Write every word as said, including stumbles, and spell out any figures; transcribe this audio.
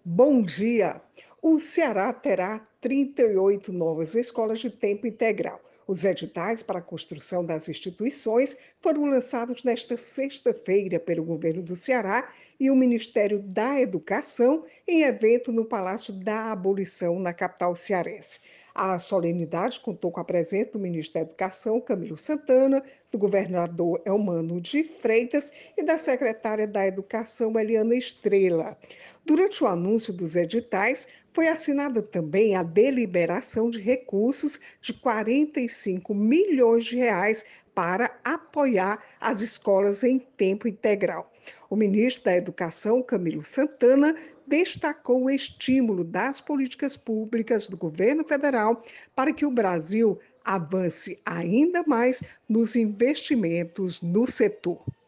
Bom dia! O Ceará terá trinta e oito novas escolas de tempo integral. Os editais para a construção das instituições foram lançados nesta sexta-feira pelo governo do Ceará e o Ministério da Educação em evento no Palácio da Abolição, na capital cearense. A solenidade contou com a presença do ministro da Educação, Camilo Santana, do governador Elmano de Freitas e da secretária da Educação, Eliana Estrela. Durante o anúncio dos editais, foi assinada também a deliberação de recursos de quarenta e cinco milhões de reais para apoiar as escolas em tempo integral. O ministro da Educação, Camilo Santana, destacou o estímulo das políticas públicas do governo federal para que o Brasil avance ainda mais nos investimentos no setor.